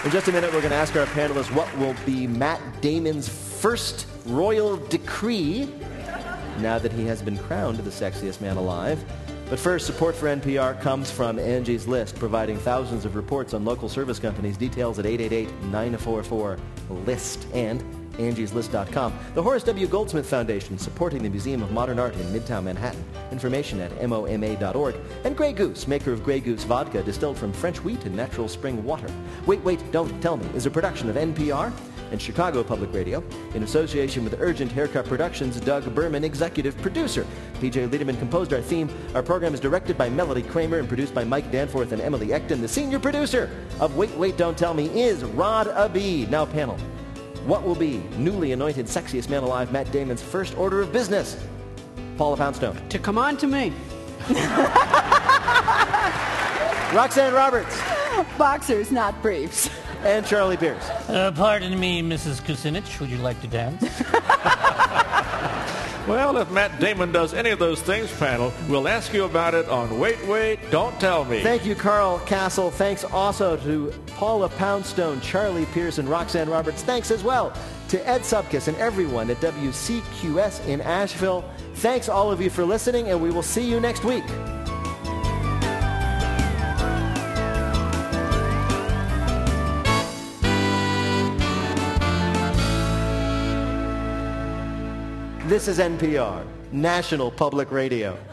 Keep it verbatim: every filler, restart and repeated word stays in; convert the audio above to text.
In just a minute, we're going to ask our panelists what will be Matt Damon's first royal decree now that he has been crowned the sexiest man alive. But first, support for N P R comes from Angie's List, providing thousands of reports on local service companies. Details at eight eight eight, nine four four, LIST and angies list dot com. The Horace W. Goldsmith Foundation, supporting the Museum of Modern Art in Midtown Manhattan. Information at M O M A dot org. And Grey Goose, maker of Grey Goose vodka, distilled from French wheat and natural spring water. Wait, Wait, Don't Tell Me is a production of N P R and Chicago Public Radio in association with Urgent Haircut Productions. Doug Berman, executive producer. P J Liederman composed our theme. Our program is directed by Melody Kramer and produced by Mike Danforth and Emily Ecton. The senior producer of Wait, Wait, Don't Tell Me is Rod Abid. Now, panel, what will be newly anointed sexiest man alive Matt Damon's first order of business? Paula Poundstone. To come on to me. Roxanne Roberts. Boxers, not briefs. And Charlie Pierce. Uh, pardon me, Missus Kucinich. Would you like to dance? Well, if Matt Damon does any of those things, panel, we'll ask you about it on Wait, Wait, Don't Tell Me. Thank you, Carl Castle. Thanks also to Paula Poundstone, Charlie Pierce, and Roxanne Roberts. Thanks as well to Ed Subkiss and everyone at W C Q S in Asheville. Thanks all of you for listening, and we will see you next week. This is N P R, National Public Radio.